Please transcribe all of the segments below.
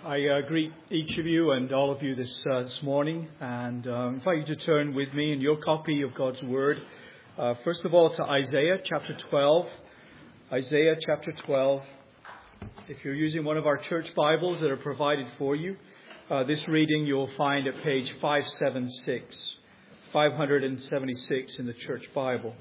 I greet each of you and all of you this morning, and invite you to turn with me in your copy of God's Word, first of all to Isaiah chapter 12. Isaiah chapter 12. If you're using one of our church Bibles that are provided for you, this reading you'll find at page 576 in the church Bible.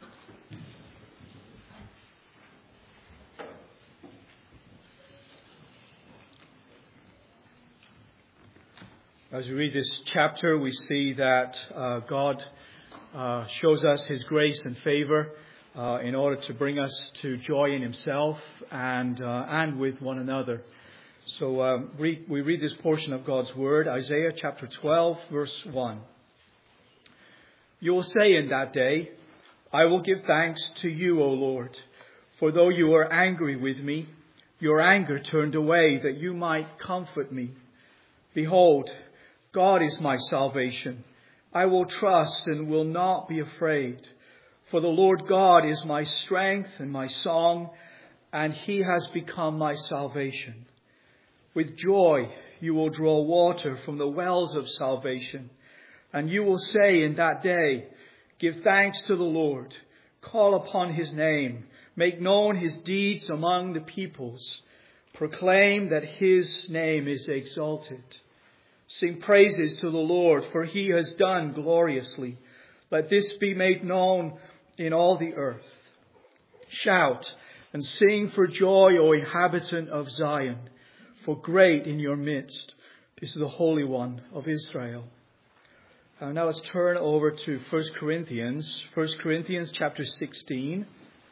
As we read this chapter, we see that God shows us His grace and favor in order to bring us to joy in Himself and with one another. So we read this portion of God's Word, Isaiah chapter 12, verse 1. You will say in that day, I will give thanks to you, O Lord, for though you were angry with me, your anger turned away that you might comfort me. Behold, God is my salvation. I will trust and will not be afraid. For the Lord God is my strength and my song, and He has become my salvation. With joy you will draw water from the wells of salvation. And you will say in that day, give thanks to the Lord. Call upon His name. Make known His deeds among the peoples. Proclaim that His name is exalted. Sing praises to the Lord, for He has done gloriously. Let this be made known in all the earth. Shout and sing for joy, O inhabitant of Zion, for great in your midst is the Holy One of Israel. Now let's turn over to 1 Corinthians chapter 16.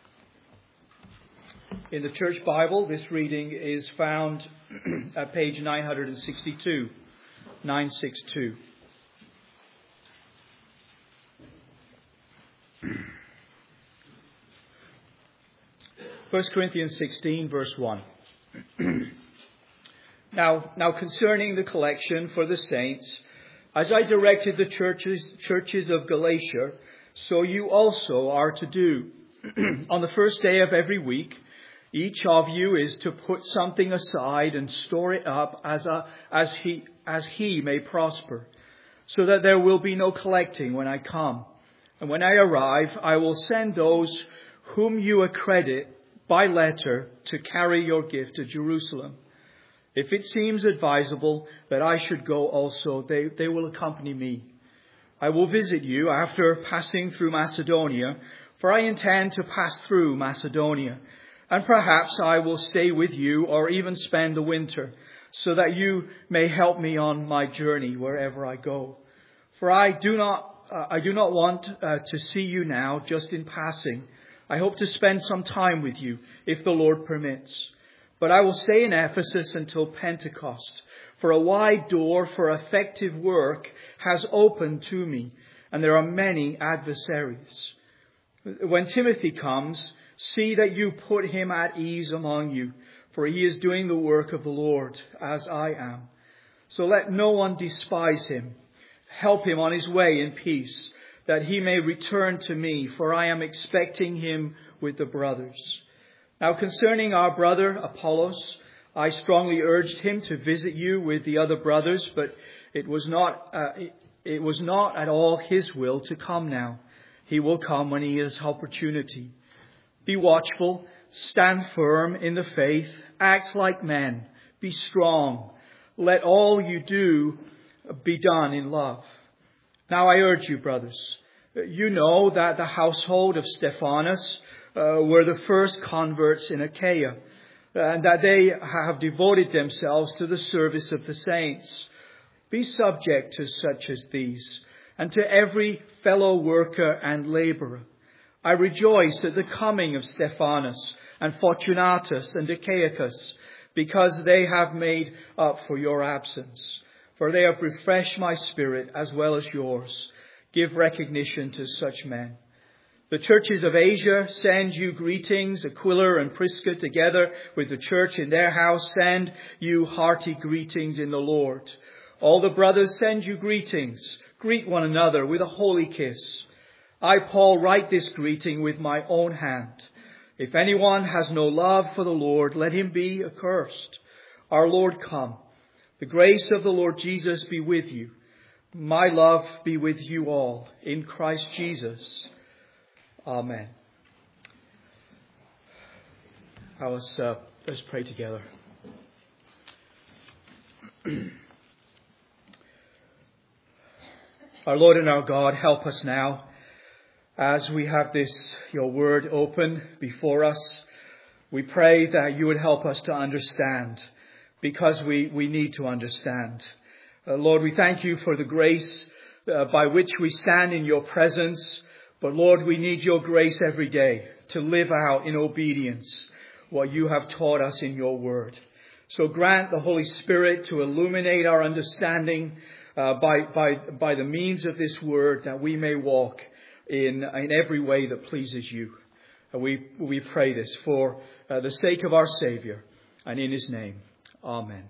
In the church Bible, this reading is found at page 962. 962. First Corinthians 16, verse 1. Now concerning the collection for the saints, as I directed the churches of Galatia, so you also are to do. On the first day of every week, each of you is to put something aside and store it up as he may prosper, so that there will be no collecting when I come. And when I arrive, I will send those whom you accredit by letter to carry your gift to Jerusalem. If it seems advisable that I should go also, they will accompany me. I will visit you after passing through Macedonia, for I intend to pass through Macedonia. And perhaps I will stay with you or even spend the winter, so that you may help me on my journey wherever I go. For I do not want to see you now just in passing. I hope to spend some time with you, if the Lord permits. But I will stay in Ephesus until Pentecost, for a wide door for effective work has opened to me, and there are many adversaries. When Timothy comes, see that you put him at ease among you, for he is doing the work of the Lord, as I am. So let no one despise him. Help him on his way in peace, that he may return to me, for I am expecting him with the brothers. Now concerning our brother Apollos, I strongly urged him to visit you with the other brothers, but it was not at all his will to come now. He will come when he has opportunity. Be watchful, stand firm in the faith, act like men, be strong. Let all you do be done in love. Now I urge you, brothers, you know that the household of Stephanas were the first converts in Achaia, and that they have devoted themselves to the service of the saints. Be subject to such as these, and to every fellow worker and laborer. I rejoice at the coming of Stephanas and Fortunatus and Achaicus, because they have made up for your absence. For they have refreshed my spirit as well as yours. Give recognition to such men. The churches of Asia send you greetings. Aquila and Prisca, together with the church in their house, send you hearty greetings in the Lord. All the brothers send you greetings. Greet one another with a holy kiss. I, Paul, write this greeting with my own hand. If anyone has no love for the Lord, let him be accursed. Our Lord come. The grace of the Lord Jesus be with you. My love be with you all in Christ Jesus. Amen. Let's pray together. Our Lord and our God, help us now as we have your word open before us. We pray that you would help us to understand, because we need to understand. Lord, we thank you for the grace by which we stand in your presence. But Lord, we need your grace every day to live out in obedience what you have taught us in your word. So grant the Holy Spirit to illuminate our understanding by the means of this word, that we may walk in every way that pleases you. We pray this for the sake of our Savior and in his name. Amen.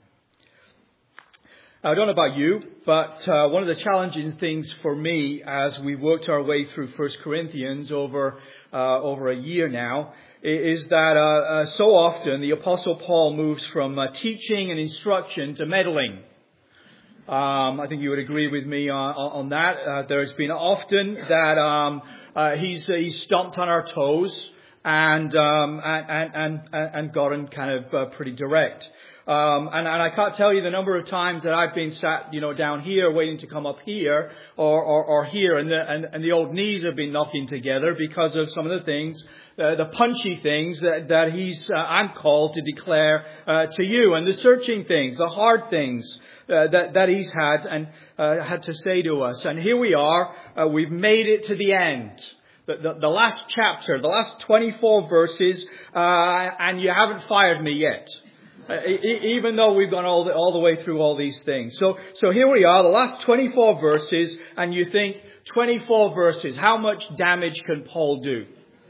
I don't know about you, but one of the challenging things for me as we worked our way through 1 Corinthians over a year now is that so often the Apostle Paul moves from teaching and instruction to meddling. I think you would agree with me on that. There's been often that he's stomped on our toes and gotten kind of pretty direct. And I can't tell you the number of times that I've been sat, down here waiting to come up here or here, and the old knees have been knocking together because of some of the things, the punchy things that I'm called to declare to you, and the searching things, the hard things that he's had to say to us. And here we are. We've made it to the end. The last chapter, the last 24 verses, and you haven't fired me yet. Even though we've gone all the way through all these things. So here we are, the last 24 verses, and you think, 24 verses, how much damage can Paul do?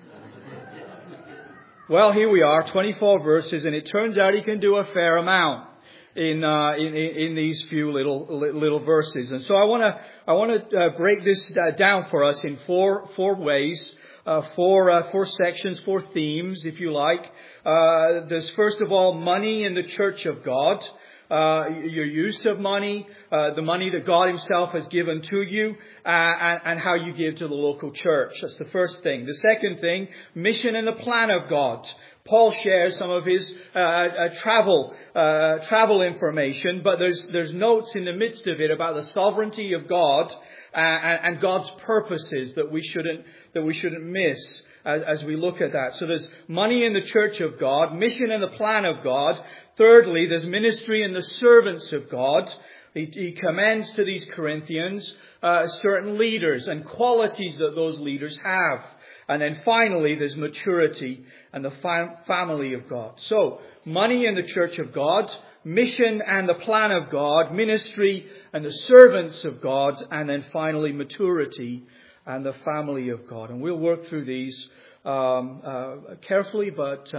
Well, here we are, 24 verses, and it turns out he can do a fair amount in these few little verses. And so I want to break this down for us in four ways. Four sections, four themes, if you like. There's first of all money in the church of God, your use of money, the money that God himself has given to you, and how you give to the local church. That's the first thing. The second thing, mission and the plan of God. Paul shares some of his travel information, but there's notes in the midst of it about the sovereignty of God and God's purposes that we shouldn't miss as we look at that. So there's money in the church of God, mission and the plan of God. Thirdly, there's ministry in the servants of God. He commends to these Corinthians certain leaders and qualities that those leaders have. And then finally, there's maturity and the family of God. So, money in the church of God, mission and the plan of God, ministry and the servants of God, and then finally maturity and the family of God. And we'll work through these carefully, but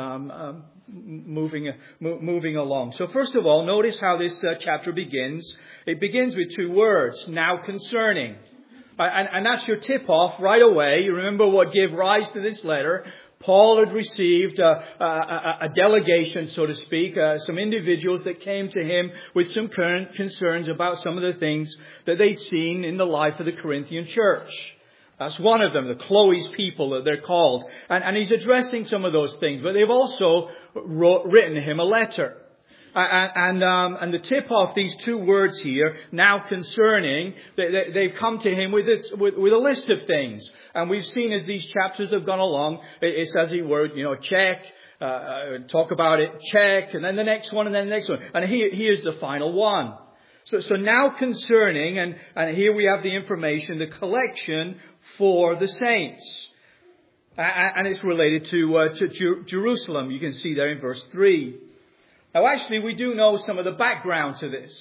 moving along. So first of all, notice how this chapter begins. It begins with two words, now concerning. And that's your tip-off right away. You remember what gave rise to this letter. Paul had received a delegation, so to speak, some individuals that came to him with some current concerns about some of the things that they'd seen in the life of the Corinthian church. That's one of them, the Chloe's people that they're called. And he's addressing some of those things, but they've also written him a letter. And the tip off these two words here, now concerning, they've come to him with a list of things. And we've seen as these chapters have gone along, it says the word, check, talk about it, check, and then the next one, and then the next one. And here's the final one. So now concerning, and here we have the information, the collection for the saints. And it's related to Jerusalem. You can see there in verse 3. Now, actually, we do know some of the background to this.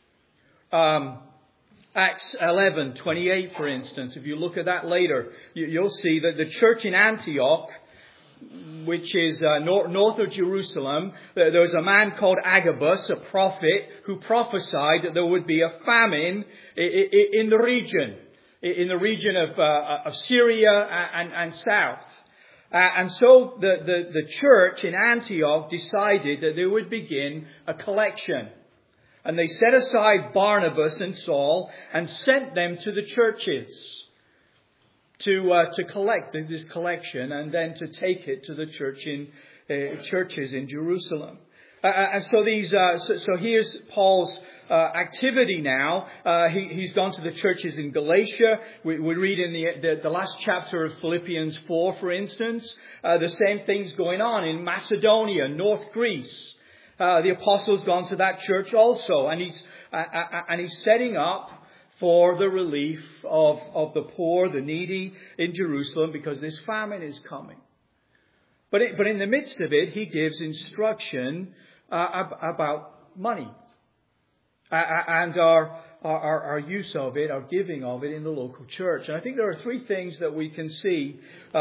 Acts 11:28, for instance, if you look at that later, you'll see that the church in Antioch, which is north of Jerusalem, there was a man called Agabus, a prophet, who prophesied that there would be a famine in the region of Syria and south. And so the church in Antioch decided that they would begin a collection. And they set aside Barnabas and Saul and sent them to the churches to collect this collection and then to take it to the churches in Jerusalem. And so here's Paul's activity now. He's gone to the churches in Galatia. We read in the last chapter of Philippians 4, for instance, the same thing's going on in Macedonia, North Greece. The apostle's gone to that church also, and he's setting up for the relief of the poor, the needy in Jerusalem, because this famine is coming. But in the midst of it, he gives instruction about money and our use of it, our giving of it in the local church. And I think there are three things that we can see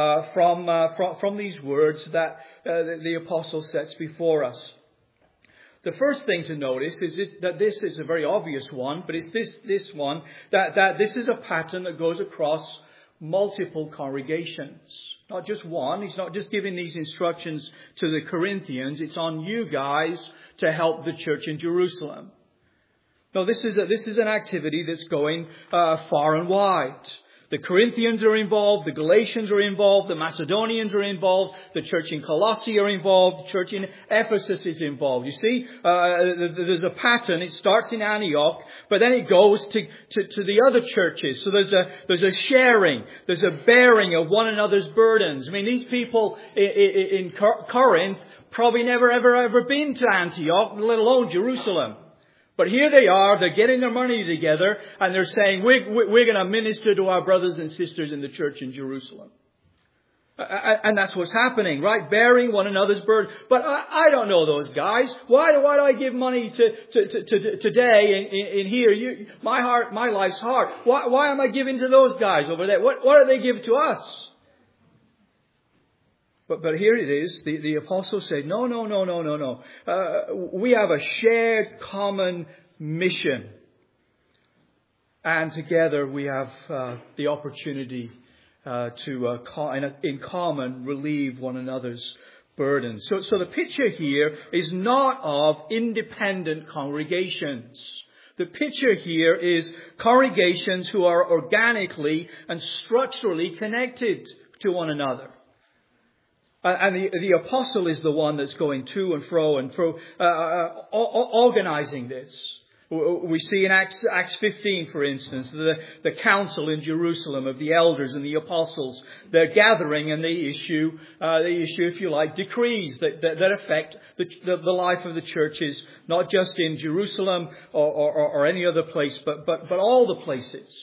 from these words that the apostle sets before us. The first thing to notice is that this is a very obvious one, but it's this one, that this is a pattern that goes across multiple congregations. Not just one. He's not just giving these instructions to the Corinthians. It's on you guys to help the church in Jerusalem. No, this is an activity that's going far and wide. The Corinthians are involved, the Galatians are involved, the Macedonians are involved, the church in Colossae are involved, the church in Ephesus is involved. You see, there's a pattern. It starts in Antioch, but then it goes to the other churches. So there's a sharing, there's a bearing of one another's burdens. I mean, these people in Corinth probably never ever been to Antioch, let alone Jerusalem. But here they are, they're getting their money together, and they're saying, we're going to minister to our brothers and sisters in the church in Jerusalem. And that's what's happening, right? Bearing one another's burden. But I don't know those guys. Why do I give money to today in here? My life's hard. Why am I giving to those guys over there? What do they give to us? But here it is. The apostle said, no. We have a shared common mission. And together we have the opportunity to in common relieve one another's burdens. So the picture here is not of independent congregations. The picture here is congregations who are organically and structurally connected to one another. And the apostle is the one that's going to and fro organizing this. We see in Acts 15, for instance, the council in Jerusalem of the elders and the apostles. They're gathering and they issue, if you like, decrees that affect the life of the churches, not just in Jerusalem or any other place, but all the places.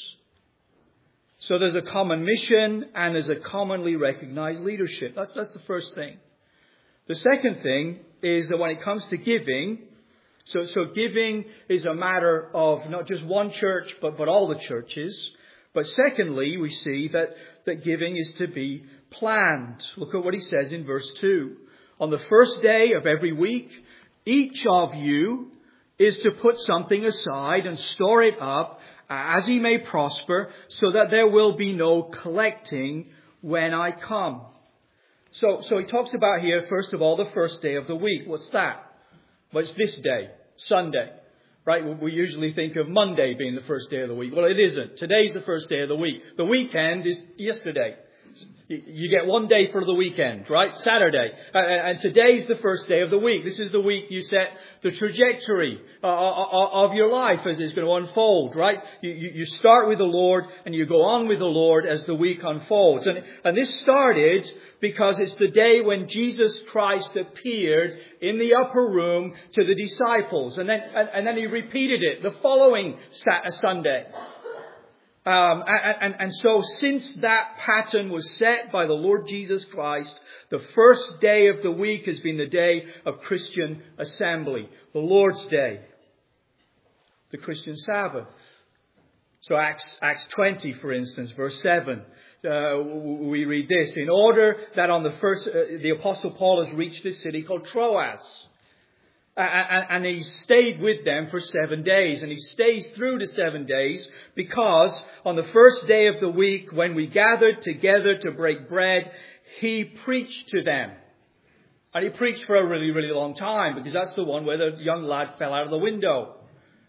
So there's a common mission and there's a commonly recognized leadership. That's the first thing. The second thing is that when it comes to giving, so giving is a matter of not just one church, but all the churches. But secondly, we see that giving is to be planned. Look at what he says in verse 2. On the first day of every week, each of you is to put something aside and store it up as he may prosper, so that there will be no collecting when I come. So he talks about here, first of all, the first day of the week. What's that? Well, it's this day, Sunday. Right? We usually think of Monday being the first day of the week. Well, it isn't. Today's the first day of the week. The weekend is yesterday. You get one day for the weekend, right? Saturday. And today's the first day of the week. This is the week you set the trajectory of your life as it's going to unfold, right? You start with the Lord and you go on with the Lord as the week unfolds. And this started because it's the day when Jesus Christ appeared in the upper room to the disciples. And then he repeated it the following Sunday. And so since that pattern was set by the Lord Jesus Christ, the first day of the week has been the day of Christian assembly, the Lord's Day, the Christian Sabbath. So Acts 20, for instance, verse 7, we read this: in order that on the first, the Apostle Paul has reached this city called Troas. And he stayed with them for 7 days. And he stays through the 7 days because on the first day of the week, when we gathered together to break bread, he preached to them. And he preached for a really, really long time, because that's the one where the young lad fell out of the window.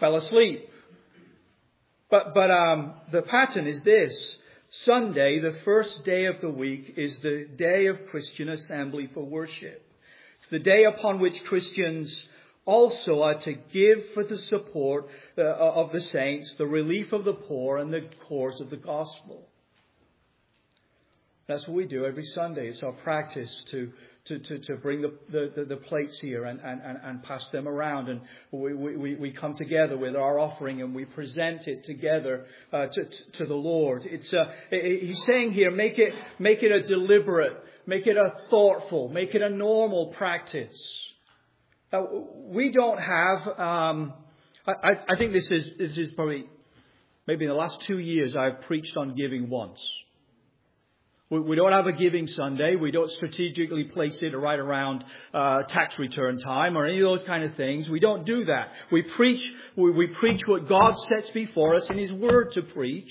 fell asleep. But the pattern is this. Sunday, the first day of the week, is the day of Christian assembly for worship. It's the day upon which Christians also are to give for the support of the saints, the relief of the poor, and the cause of the gospel. That's what we do every Sunday. It's our practice to bring the plates here and pass them around. And we come together with our offering and we present it together to the Lord. He's saying here, make it a deliberate, make it a thoughtful, make it a normal practice. We don't have, I think this is probably, maybe in the last 2 years I've preached on giving once. We don't have a giving Sunday. We don't strategically place it right around tax return time or any of those kind of things. We don't do that. We preach what God sets before us in His Word to preach.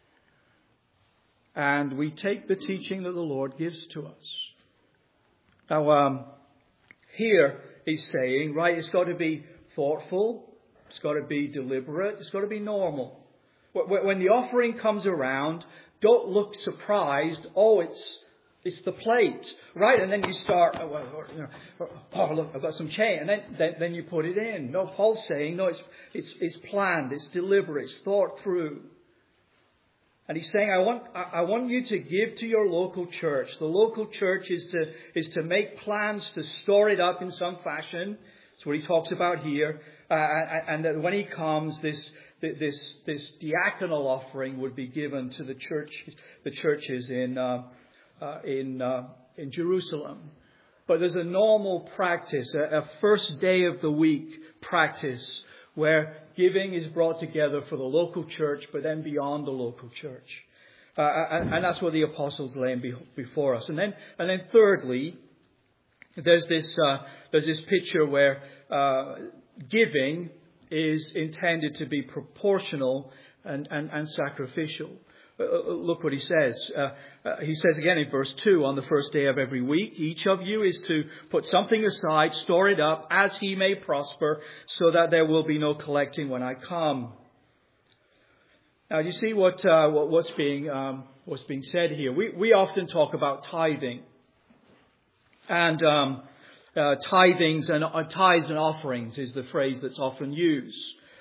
And we take the teaching that the Lord gives to us. Now, here He's saying, right, it's got to be thoughtful. It's got to be deliberate. It's got to be normal. When the offering comes around, don't look surprised. Oh, it's the plate, right? And then you start. Oh, look, I've got some change, and then you put it in. No, Paul's saying no. It's planned. It's deliberate. It's thought through. And he's saying, I want you to give to your local church. The local church is to make plans to store it up in some fashion. That's what he talks about here. And that when he comes, this diaconal offering would be given to the churches in Jerusalem. But there's a normal practice, a first day of the week practice, where giving is brought together for the local church, but then beyond the local church. And that's what the apostles lay before us. And then thirdly, there's this picture where giving is intended to be proportional and sacrificial. Look what he says. He says again in verse 2, on the first day of every week, each of you is to put something aside, store it up as he may prosper, so that there will be no collecting when I come. Now, you see what's being said here. We often talk about tithing, and tithings and tithes and offerings is the phrase that's often used.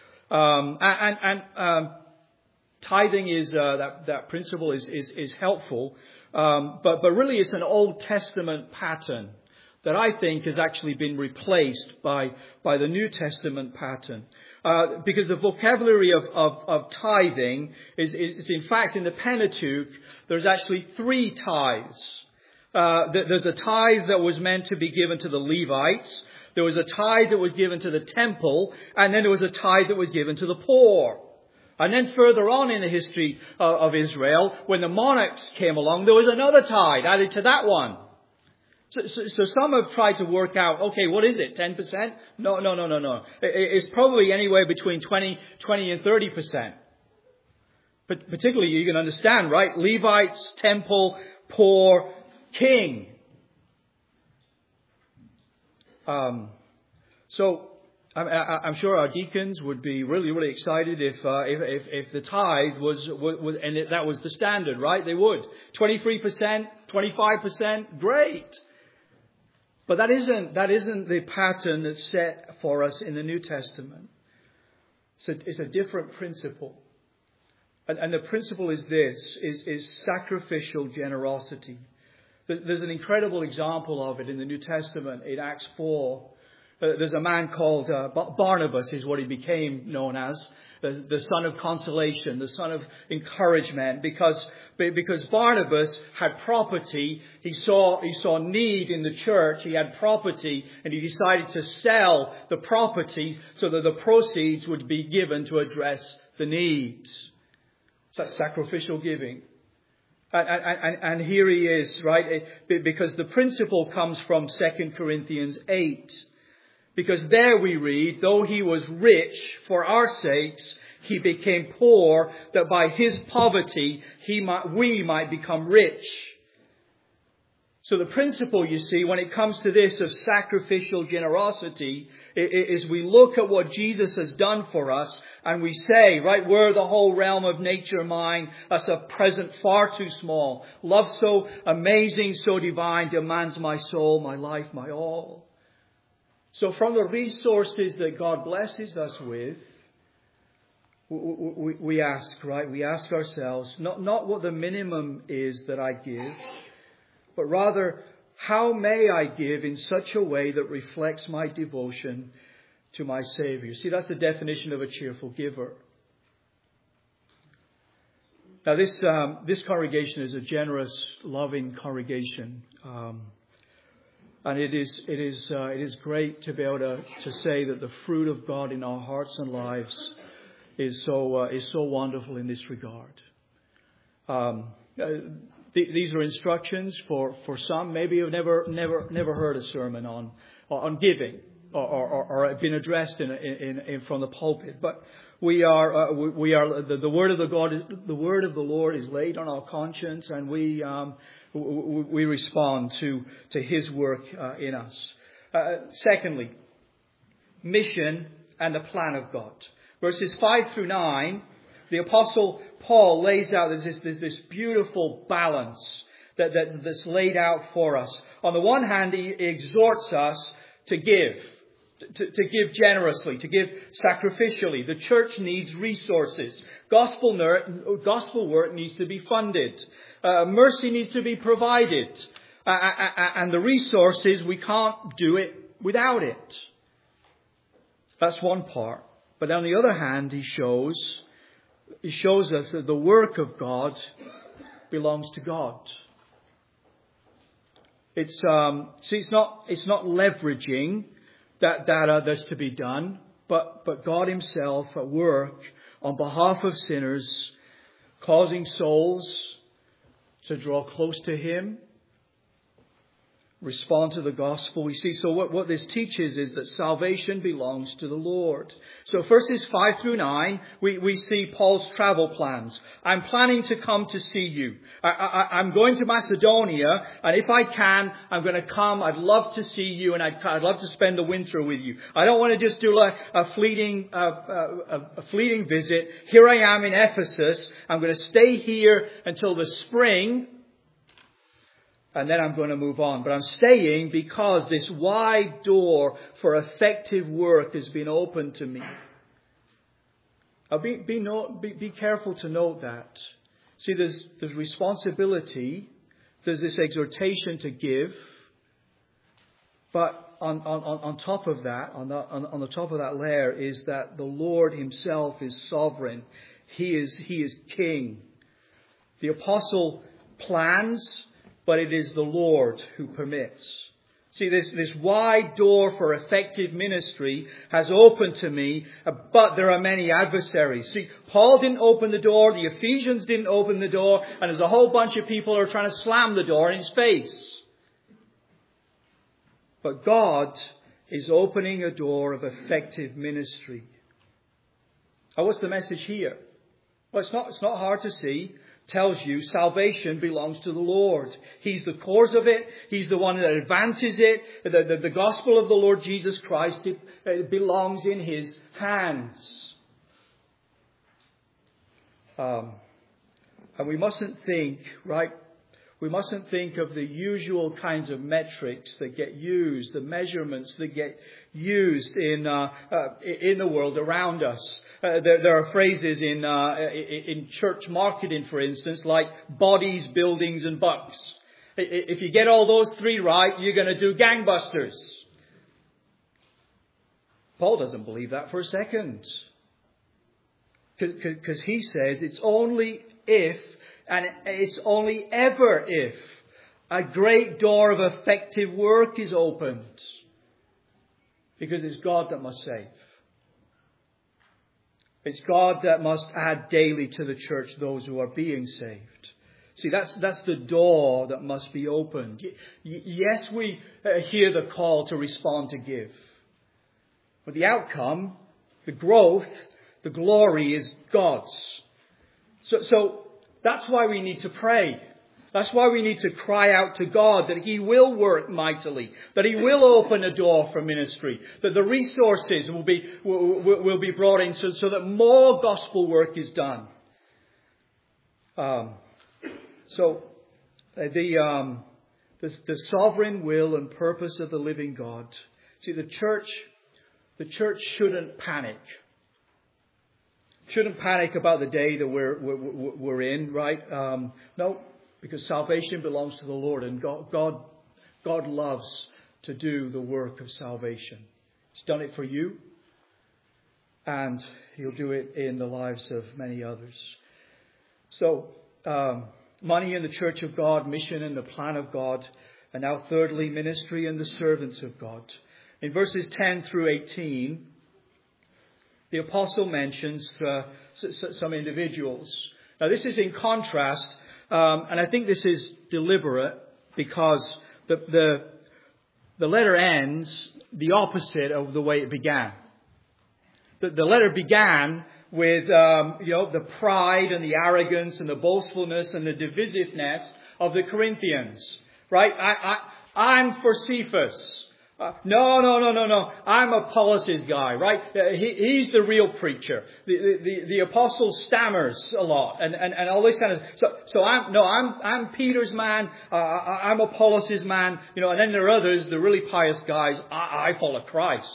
Tithing is that principle is helpful, but really it's an Old Testament pattern that I think has actually been replaced by the New Testament pattern, because the vocabulary of tithing is in fact in the Pentateuch there's actually 3 tithes. There's a tithe that was meant to be given to the Levites. There was a tithe that was given to the temple, and then there was a tithe that was given to the poor. And then further on in the history of Israel, when the monarchs came along, there was another tithe added to that one. So some have tried to work out, okay, what is it, 10%? No. It's probably anywhere between 20 and 30%. But particularly, you can understand, right? Levites, temple, poor, king. So I'm sure our deacons would be really, really excited if the tithe was and that was the standard, right? They would 23%, 25%, great. But that isn't the pattern that's set for us in the New Testament. It's a different principle, and the principle is this: is sacrificial generosity. There's an incredible example of it in the New Testament in Acts 4. There's a man called Barnabas, is what he became known as, the son of consolation, the son of encouragement, because Barnabas had property. He saw need in the church. He had property, and he decided to sell the property so that the proceeds would be given to address the needs. So that's sacrificial giving. And here he is, right? Because the principle comes from 2 Corinthians 8. Because there we read, though he was rich for our sakes, he became poor, that by his poverty we might become rich. So the principle, you see, when it comes to this of sacrificial generosity, is we look at what Jesus has done for us and we say, right, were the whole realm of nature mine, as a present far too small. Love so amazing, so divine, demands my soul, my life, my all. So from the resources that God blesses us with, we ask, right? We ask ourselves, not what the minimum is that I give, but rather, how may I give in such a way that reflects my devotion to my Savior? See, that's the definition of a cheerful giver. Now, this congregation is a generous, loving congregation, and it is great to be able to say that the fruit of God in our hearts and lives is so wonderful in this regard. These are instructions for some. Maybe you've never heard a sermon on giving or been addressed in from the pulpit. But we are the word of the word of the Lord is laid on our conscience, and we respond to His work in us. Secondly, mission and the plan of God. Verses 5 through 9, the Apostle Paul lays out this beautiful balance that's laid out for us. On the one hand, he exhorts us to give generously, to give sacrificially. The church needs resources. Gospel work needs to be funded. Mercy needs to be provided. And the resources, we can't do it without it. That's one part. But on the other hand, he shows us that the work of God belongs to God. It's not leveraging that's to be done, but God Himself at work on behalf of sinners, causing souls to draw close to Him, respond to the gospel. We see, so what this teaches is that salvation belongs to the Lord. So verses 5 through 9, we see Paul's travel plans. I'm planning to come to see you. I'm going to Macedonia, and if I can, I'm going to come. I'd love to see you, and I'd love to spend the winter with you. I don't want to just do like a fleeting visit. Here I am in Ephesus. I'm going to stay here until the spring, and then I'm going to move on. But I'm staying because this wide door for effective work has been opened to me. Now be careful to note that. See, there's responsibility. There's this exhortation to give. But on top of that, on the top of that layer is that the Lord Himself is sovereign. He is King. The apostle plans, but it is the Lord who permits. See, this wide door for effective ministry has opened to me, but there are many adversaries. See, Paul didn't open the door, the Ephesians didn't open the door, and there's a whole bunch of people who are trying to slam the door in his face. But God is opening a door of effective ministry. Now, what's the message here? Well, it's not hard to see. Tells you salvation belongs to the Lord. He's the cause of it. He's the one that advances it. The gospel of the Lord Jesus Christ, it belongs in His hands. And we mustn't think, right? We mustn't think of the usual kinds of metrics that get used, the measurements that get used in the world around us. There are phrases in church marketing, for instance, like bodies, buildings, and bucks. If you get all those three right, you're going to do gangbusters. Paul doesn't believe that for a second, because he says it's only if, and it's only ever if, a great door of effective work is opened. Because it's God that must save. It's God that must add daily to the church those who are being saved. See, that's the door that must be opened. Yes, we hear the call to respond to give. But the outcome, the growth, the glory is God's. So that's why we need to pray. That's why we need to cry out to God that He will work mightily, that He will open a door for ministry, that the resources will be brought in so that more gospel work is done. The sovereign will and purpose of the living God. See, the church shouldn't panic. Shouldn't panic about the day that we're in, right? No, because salvation belongs to the Lord, and God loves to do the work of salvation. He's done it for you, and He'll do it in the lives of many others. So, money in the church of God, mission in the plan of God, and now thirdly, ministry in the servants of God. In verses 10 through 18, the apostle mentions some individuals. Now, this is in contrast, and I think this is deliberate because the letter ends the opposite of the way it began. The letter began with the pride and the arrogance and the boastfulness and the divisiveness of the Corinthians, right? I'm for Cephas. No. I'm Apollos' guy, right? He's the real preacher. The apostle stammers a lot and all this kind of. So I'm Peter's man. I'm Apollos' man. And then there are others, the really pious guys. I follow Christ.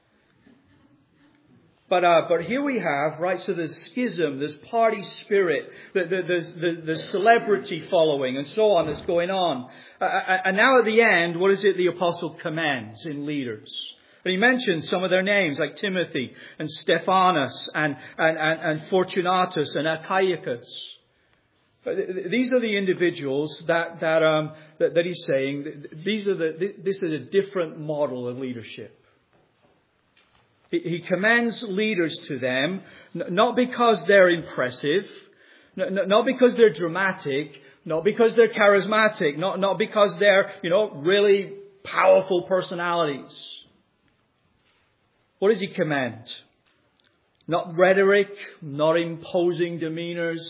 But here we have, right, so there's schism, there's party spirit, there's celebrity following and so on that's going on. And now at the end, what is it the apostle commends in leaders? And he mentions some of their names like Timothy and Stephanas and Fortunatus and Achaicus. These are the individuals that he's saying, this is a different model of leadership. He commends leaders to them, not because they're impressive, not because they're dramatic, not because they're charismatic, not because they're, really powerful personalities. What does he commend? Not rhetoric, not imposing demeanors,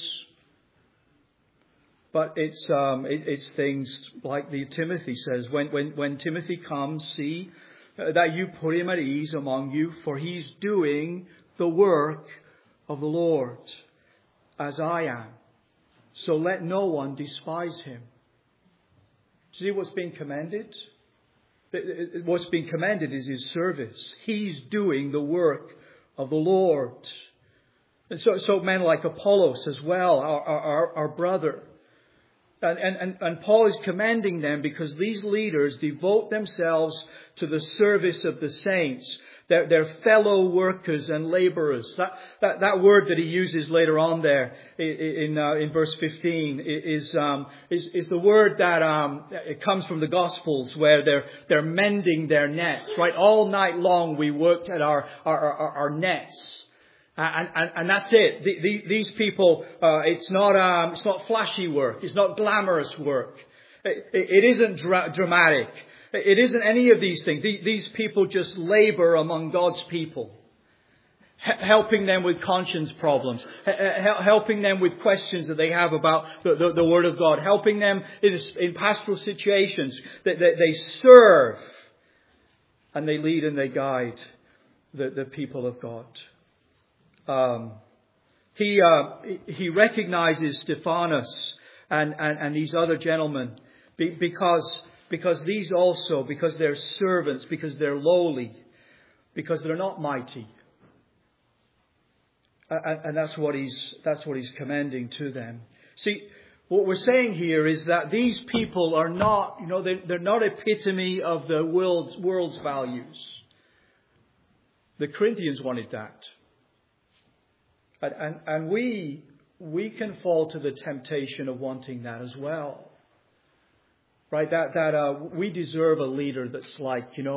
but it's things like Timothy says. When Timothy comes, see that you put him at ease among you, for he's doing the work of the Lord, as I am. So let no one despise him. See what's being commended? What's being commended is his service. He's doing the work of the Lord. And so men like Apollos as well, our brother. And Paul is commending them because these leaders devote themselves to the service of the saints, their fellow workers and laborers. That word that he uses later on there in verse 15 is the word that it comes from the Gospels, where they're mending their nets. Right, all night long we worked at our nets. And that's it. These people, it's not flashy work. It's not glamorous work. It isn't dramatic. It isn't any of these things. These people just labor among God's people, helping them with conscience problems, helping them with questions that they have about the Word of God, helping them in pastoral situations. That they serve and they lead and they guide the people of God. He recognizes Stephanas and these other gentlemen because these also, because they're servants, because they're lowly, because they're not mighty. And that's what he's commending to them. See, what we're saying here is that these people are not, they're not epitome of the world's values. The Corinthians wanted that. And we can fall to the temptation of wanting that as well. Right? That we deserve a leader that's like, big,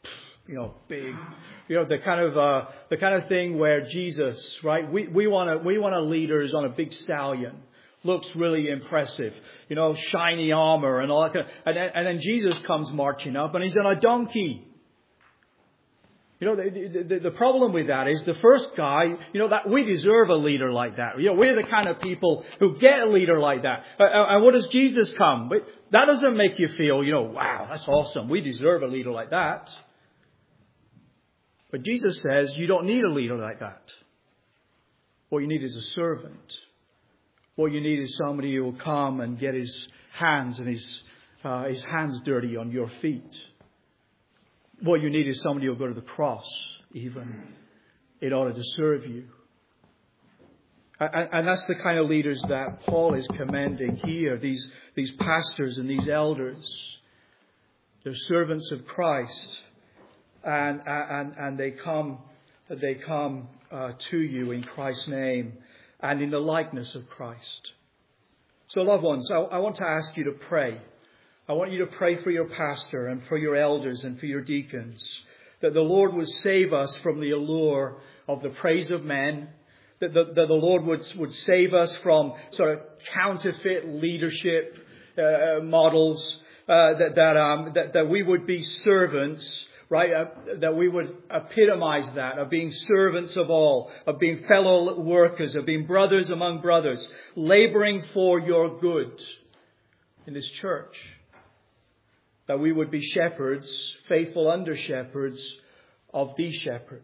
the kind of thing where Jesus, right? We want a leader who's on a big stallion, looks really impressive, shiny armor and all that and then Jesus comes marching up and he's on a donkey. You know, the problem with that is the first guy, that we deserve a leader like that. We're the kind of people who get a leader like that. And what does Jesus come? That doesn't make you feel, wow, that's awesome. We deserve a leader like that. But Jesus says you don't need a leader like that. What you need is a servant. What you need is somebody who will come and get his hands and his hands dirty on your feet. What you need is somebody who will go to the cross, even, in order to serve you. And that's the kind of leaders that Paul is commending here. These pastors and these elders. They're servants of Christ. And they come to you in Christ's name and in the likeness of Christ. So, loved ones, I want to ask you to pray. I want you to pray for your pastor and for your elders and for your deacons, that the Lord would save us from the allure of the praise of men, that the Lord would save us from sort of counterfeit leadership models, that we would be servants, right? That we would epitomize that, of being servants of all, of being fellow workers, of being brothers among brothers, laboring for your good in this church. That we would be shepherds, faithful under shepherds of the shepherd.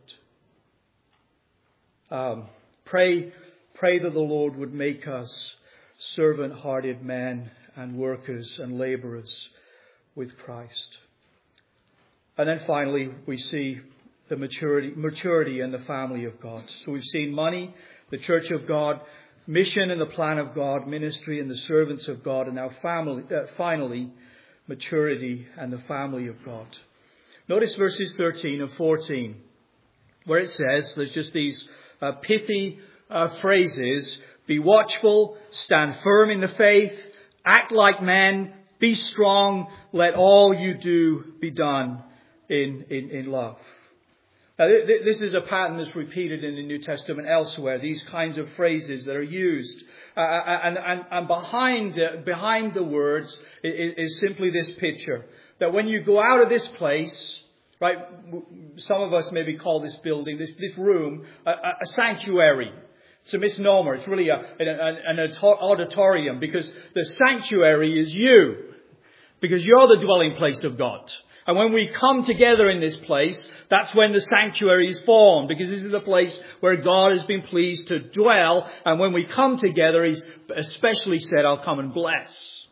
Pray that the Lord would make us servant-hearted men and workers and laborers with Christ. And then finally, we see the maturity in the family of God. So we've seen money, the church of God, mission and the plan of God, ministry and the servants of God, and now finally, maturity and the family of God. Notice verses 13 and 14, where it says, there's just these pithy phrases: be watchful, stand firm in the faith, act like men, be strong, let all you do be done in love. Now, this is a pattern that's repeated in the New Testament elsewhere, these kinds of phrases that are used. And behind the words is simply this picture, that when you go out of this place, right, some of us maybe call this building, this room, a sanctuary. It's a misnomer. It's really an auditorium, because the sanctuary is you, because you're the dwelling place of God. And when we come together in this place, that's when the sanctuary is formed, because this is the place where God has been pleased to dwell. And when we come together, He's especially said, I'll come and bless.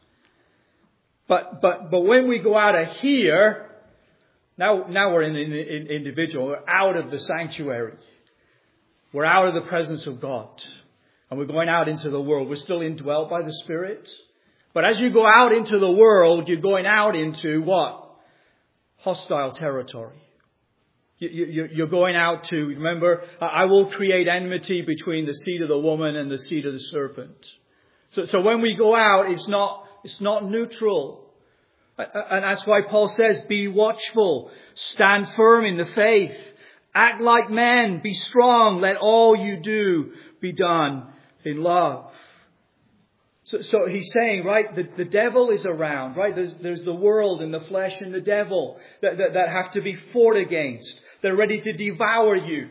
But when we go out of here, now we're in individual, we're out of the sanctuary. We're out of the presence of God. And we're going out into the world. We're still indwelt by the Spirit. But as you go out into the world, you're going out into what? Hostile territory. You're going out to, remember, I will create enmity between the seed of the woman and the seed of the serpent. So when we go out, it's not neutral. And that's why Paul says, be watchful, stand firm in the faith, act like men, be strong, let all you do be done in love. So he's saying, right, the devil is around, right? There's the world and the flesh and the devil that have to be fought against. They're ready to devour you.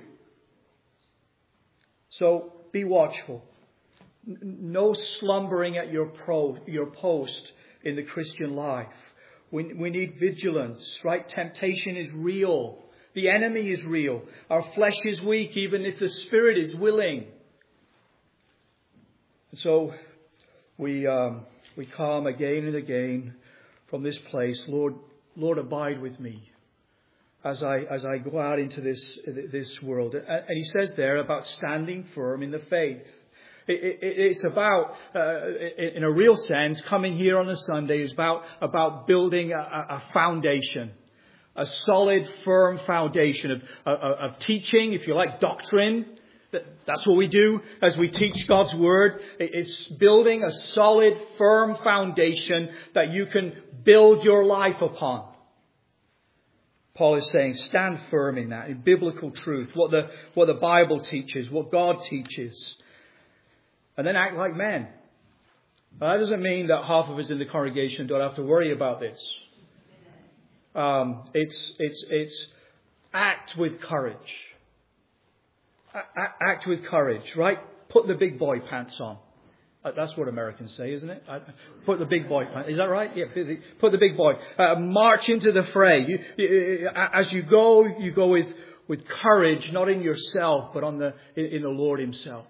So be watchful. No slumbering at your post in the Christian life. We need vigilance, right? Temptation is real. The enemy is real. Our flesh is weak, even if the Spirit is willing. So we come again and again from this place. Lord, abide with me as I go out into this world. And he says there about standing firm in the faith. It's about, in a real sense, coming here on a Sunday is about building a foundation, a solid, firm foundation of teaching, if you like, doctrine. That's what we do as we teach God's Word. It's building a solid, firm foundation that you can build your life upon. Paul is saying, stand firm in that, in biblical truth, what the Bible teaches, what God teaches. And then act like men. Now, that doesn't mean that half of us in the congregation don't have to worry about this. act with courage. Act with courage, right? Put the big boy pants on. That's what Americans say, isn't it? Put the big boy pants. Is that right? Yeah, put the big boy. March into the fray. As you go with courage, not in yourself, but in the Lord Himself.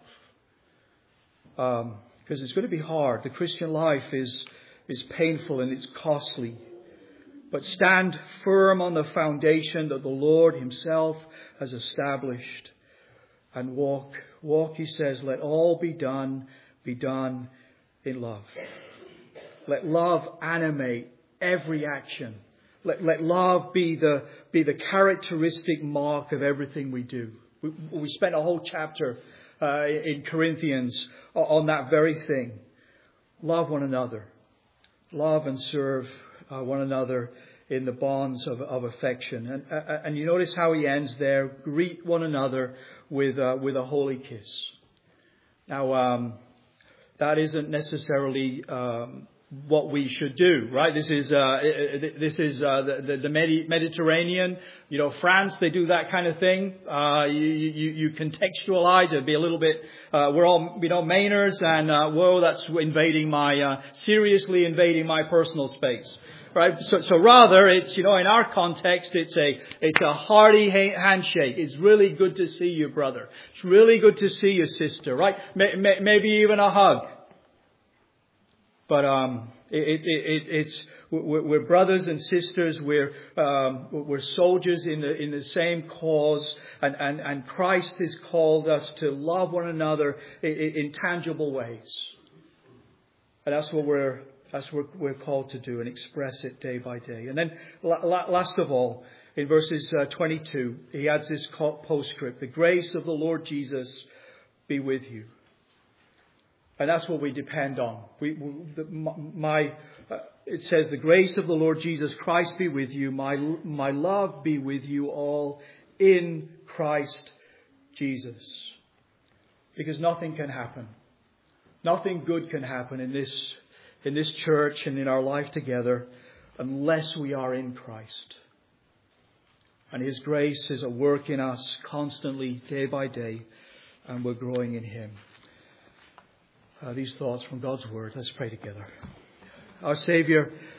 Because it's going to be hard. The Christian life is painful and it's costly. But stand firm on the foundation that the Lord Himself has established. And walk, He says, let all be done in love. Let love animate every action. Let love be the characteristic mark of everything we do. We spent a whole chapter in Corinthians on that very thing. Love one another. Love and serve one another in the bonds of affection. And you notice how he ends there. Greet one another with a holy kiss. Now, that isn't necessarily what we should do, right? This is the Mediterranean. You know, France, they do that kind of thing. You contextualize. It'd be a little bit. We're all, Mainers, and whoa, that's seriously invading my personal space. Right, so rather it's, in our context, it's a hearty handshake. It's really good to see you, brother. It's really good to see you, sister. Right, maybe even a hug. But we're brothers and sisters. We're soldiers in the same cause, and Christ has called us to love one another in tangible ways, and that's what we're called to do and express it day by day. And then last of all, in verses 22, he adds this postscript: the grace of the Lord Jesus be with you. And that's what we depend on. It says, the grace of the Lord Jesus Christ be with you. My love be with you all in Christ Jesus. Because nothing can happen. Nothing good can happen in this church and in our life together unless we are in Christ. And His grace is at work in us constantly, day by day, and we're growing in Him. These thoughts from God's Word. Let's pray together. Our Savior,